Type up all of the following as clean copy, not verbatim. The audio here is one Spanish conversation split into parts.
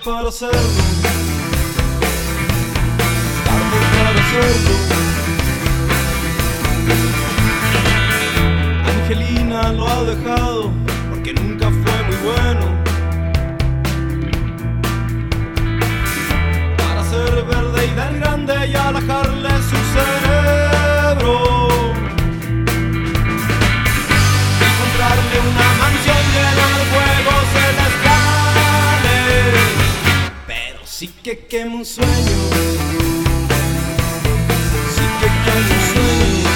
para hacerlo, tarde para hacerlo. Angelina lo ha dejado porque nunca fue muy bueno para ser verde y ver grande y alajarle su cerebro. Encontrarle una mansión llena de juegos celestiales, pero sí que quema un sueño, sí que quema un sueño.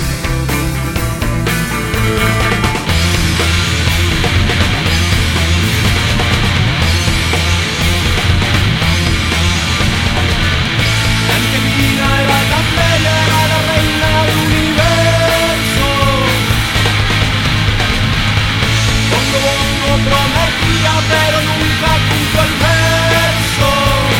Pero nunca puso el verso.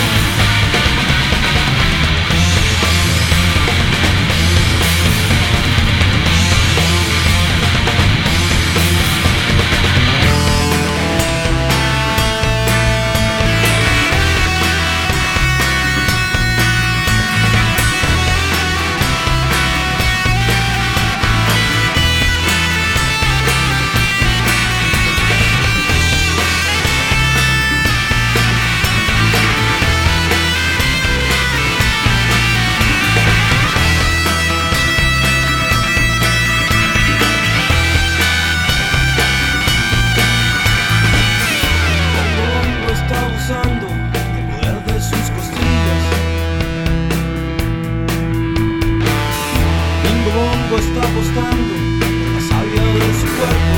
Está apostando por la savia de su cuerpo.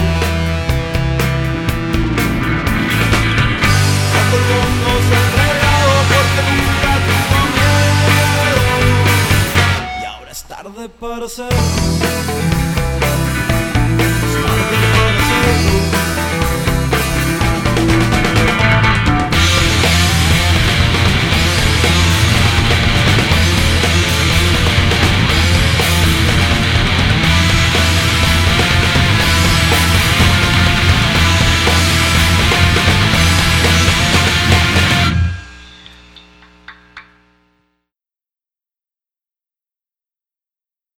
Bajo el bongo se ha entregado porque nunca tuvo miedo. Y ahora es tarde para hacerlo, es tarde para hacerlo.